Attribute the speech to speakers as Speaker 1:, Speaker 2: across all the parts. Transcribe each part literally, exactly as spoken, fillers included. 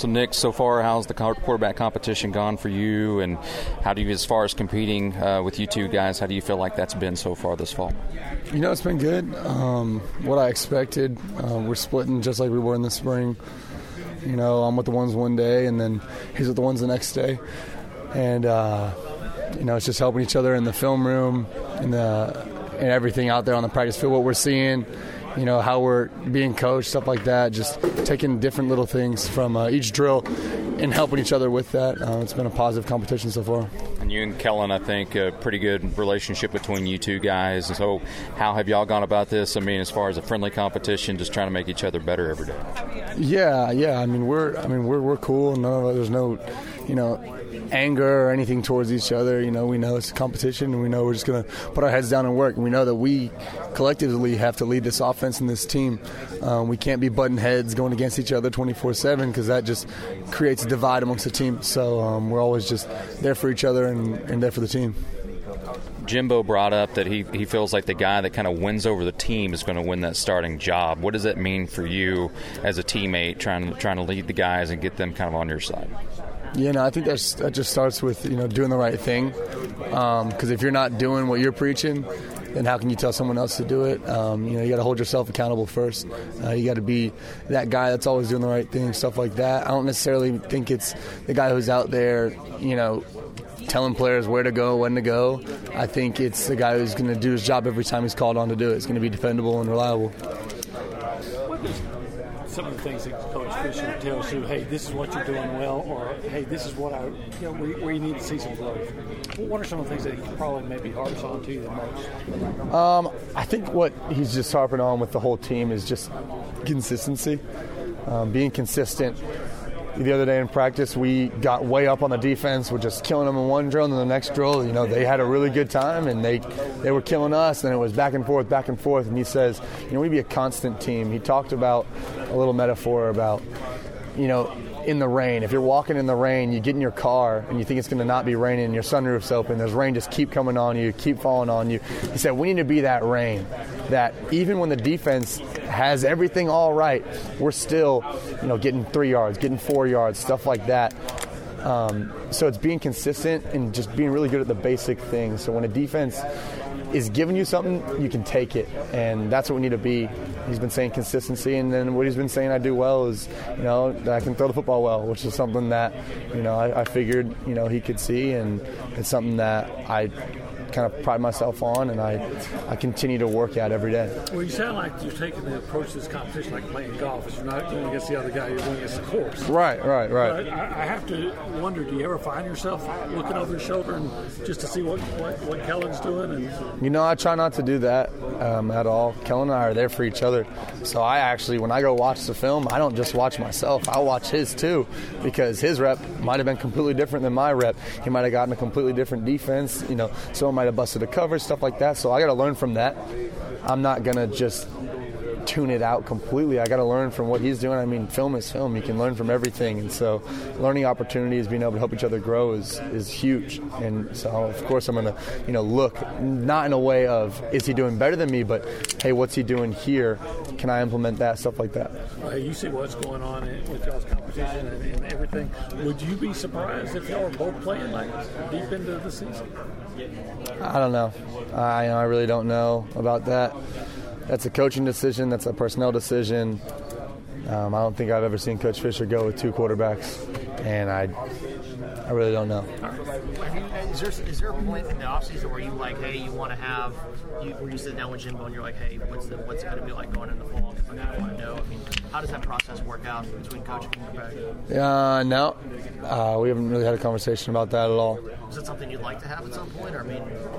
Speaker 1: So, Nick, so far, how's the quarterback competition gone for you? And how do you, as far as competing uh, with you two guys, how do you feel like that's been so far this fall?
Speaker 2: You know, it's been good. Um, what I expected. Uh, we're splitting just like we were in the spring. You know, I'm with the ones one day, and then he's with the ones the next day. And, uh, you know, it's just helping each other in the film room and, the, and everything out there on the practice field, what we're seeing. You know, how we're being coached, stuff like that, just taking different little things from uh, each drill and helping each other with that. Uh, it's been a positive competition so far.
Speaker 1: And you and Kellen, I think, a pretty good relationship between you two guys. And so how have y'all gone about this? I mean, as far as a friendly competition, just trying to make each other better every day.
Speaker 2: Yeah, yeah. I mean, we're I mean, we're we're cool. No, there's no, you know, anger or anything towards each other. You know, we know it's a competition, and we know we're just going to put our heads down and work. And we know that we collectively have to lead this offense and this team. Um, we can't be butting heads going against each other twenty-four seven because that just creates a divide amongst the team. So um, we're always just there for each other and, and there for the team.
Speaker 1: Jimbo brought up that he, he feels like the guy that kind of wins over the team is going to win that starting job. What does that mean for you as a teammate trying to, trying to lead the guys and get them kind of on your side?
Speaker 2: Yeah, no, I think that's, that just starts with, you know, doing the right thing. Because um, if you're not doing what you're preaching, then how can you tell someone else to do it? Um, you know, you got to hold yourself accountable first. Uh, you got to be that guy that's always doing the right thing, stuff like that. I don't necessarily think it's the guy who's out there, you know, telling players where to go, when to go. I think it's the guy who's going to do his job every time he's called on to do it. It's going to be dependable and reliable.
Speaker 3: Some of the things that Coach Fisher tells you, hey, this is what you're doing well, or hey, this is what I, you know, where, where you need to see some growth. What are some of the things that he probably maybe harps on to you the most?
Speaker 2: Um, I think what he's just harping on with the whole team is just consistency, um, being consistent. The other day in practice, we got way up on the defense. We're just killing them in one drill, and then the next drill, you know, they had a really good time, and they they were killing us, and it was back and forth, back and forth. And he says, you know, we be a constant team. He talked about a little metaphor about, you know, in the rain. If you're walking in the rain, you get in your car and you think it's going to not be raining, your sunroof's open, there's rain just keep coming on you, keep falling on you. He said, we need to be that rain, that even when the defense has everything all right, we're still, you know, getting three yards, getting four yards, stuff like that. Um, so it's being consistent and just being really good at the basic things. So when a defense is giving you something, you can take it, and that's what we need to be. He's been saying consistency, and then what he's been saying I do well is, you know, that I can throw the football well, which is something that, you know, I, I figured, you know, he could see, and it's something that I kind of pride myself on, and I I continue to work at every day.
Speaker 3: Well, you sound like you're taking the approach to this competition like playing golf. You're not going against the other guy, you're going against the course.
Speaker 2: Right, right, right.
Speaker 3: But I, I have to wonder, do you ever find yourself looking over your shoulder and just to see what, what, what Kellen's doing? And
Speaker 2: You know, I try not to do that um, at all. Kellen and I are there for each other. So I actually, when I go watch the film, I don't just watch myself. I watch his too, because his rep might have been completely different than my rep. He might have gotten a completely different defense. You know, someone might have busted a cover, stuff like that. So I got to learn from that. I'm not going to just tune it out completely. I got to learn from what he's doing. I mean, film is film. You can learn from everything. And so learning opportunities, being able to help each other grow is, is huge. And so, of course, I'm going to, you know, look, not in a way of, is he doing better than me, but, hey, what's he doing here? Can I implement that? Stuff like that.
Speaker 3: Uh, you see what's going on in, with y'all's competition and, and everything. Would you be surprised if y'all were both playing like deep into the season?
Speaker 2: I don't know. I, I really don't know about that. That's a coaching decision. That's a personnel decision. Um, I don't think I've ever seen Coach Fisher go with two quarterbacks, and I I really don't know.
Speaker 4: Is there, is there a point in the offseason where you like, hey, you want to have, you, where you sit down with Jimbo and you're like, hey, what's the what's it going to be like going in the fall? Because I kind of want to know. I mean, how does that process work out between coach and quarterback?
Speaker 2: Uh, no, uh, we haven't really had a conversation about that at all.
Speaker 4: Is it something you'd like to have at some point, or I mean?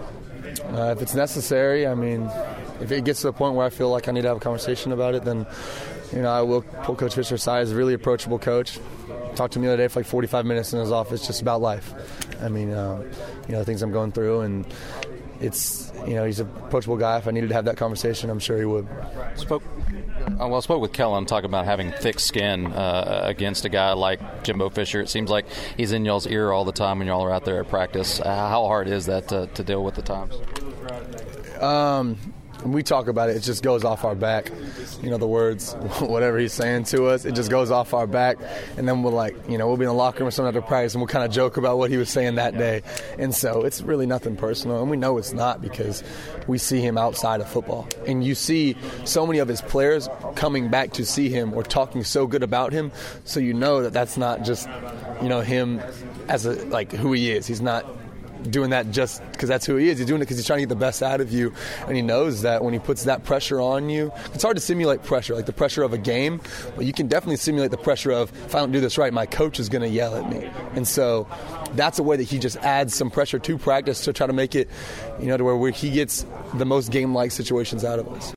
Speaker 2: Uh, if it's necessary, I mean, if it gets to the point where I feel like I need to have a conversation about it, then, you know, I will pull Coach Fisher aside. He's a really approachable coach. Talked to me the other day for like forty-five minutes in his office just about life. I mean, uh, you know, the things I'm going through, and it's, you know, he's an approachable guy. If I needed to have that conversation, I'm sure he would.
Speaker 1: Spoke, well, I spoke with Kellen, talking about having thick skin uh, against a guy like Jimbo Fisher. It seems like he's in y'all's ear all the time when y'all are out there at practice. Uh, how hard is that to, to deal with at times?
Speaker 2: Um, when we talk about it, it just goes off our back. You know, the words, whatever he's saying to us, it just goes off our back. And then we'll like, you know, we'll be in the locker room or something after practice and we'll kind of joke about what he was saying that day. And so it's really nothing personal. And we know it's not because we see him outside of football. And you see so many of his players coming back to see him or talking so good about him. So you know that that's not just, you know, him as a, like who he is. He's not doing that just because that's who he is. He's doing it because he's trying to get the best out of you, and he knows that when he puts that pressure on you, it's hard to simulate pressure, like the pressure of a game, but you can definitely simulate the pressure of, if I don't do this right, my coach is going to yell at me. And so that's a way that he just adds some pressure to practice to try to make it, you know, to where he gets the most game-like situations out of us.